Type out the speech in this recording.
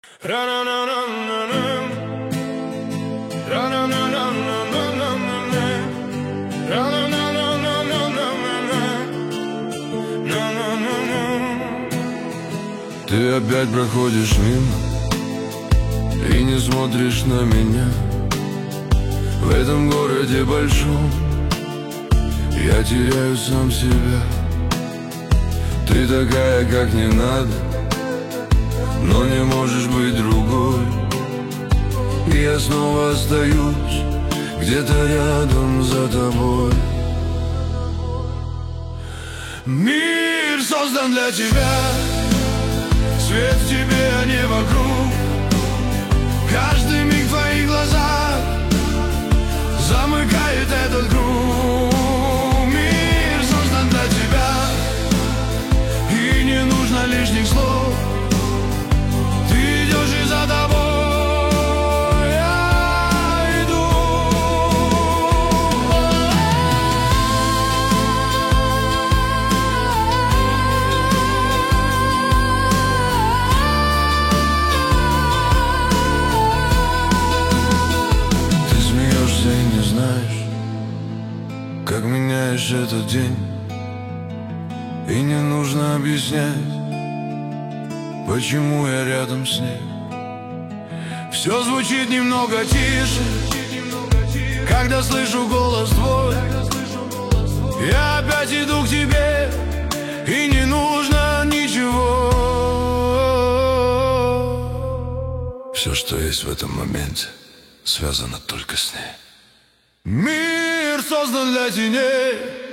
Ты опять проходишь мимо и не смотришь на меня. В этом городе большом я теряю сам себя. Ты такая, как не надо, но не можешь быть другой. И я снова остаюсь где-то рядом за тобой. Мир создан для тебя, свет в тебе, а не вокруг. Каждый миг в твоих глазах замыкает этот круг. Мир создан для тебя, и не нужно лишних слов. Ты идешь, и за тобой я иду. Ты смеешься и не знаешь, как меняешь этот день. И не нужно объяснять, почему я рядом с ней. Все звучит немного тише, когда слышу голос твой. Я опять иду к тебе, и не нужно ничего. Все, что есть в этом моменте, связано только с ней. Мир создан для теней,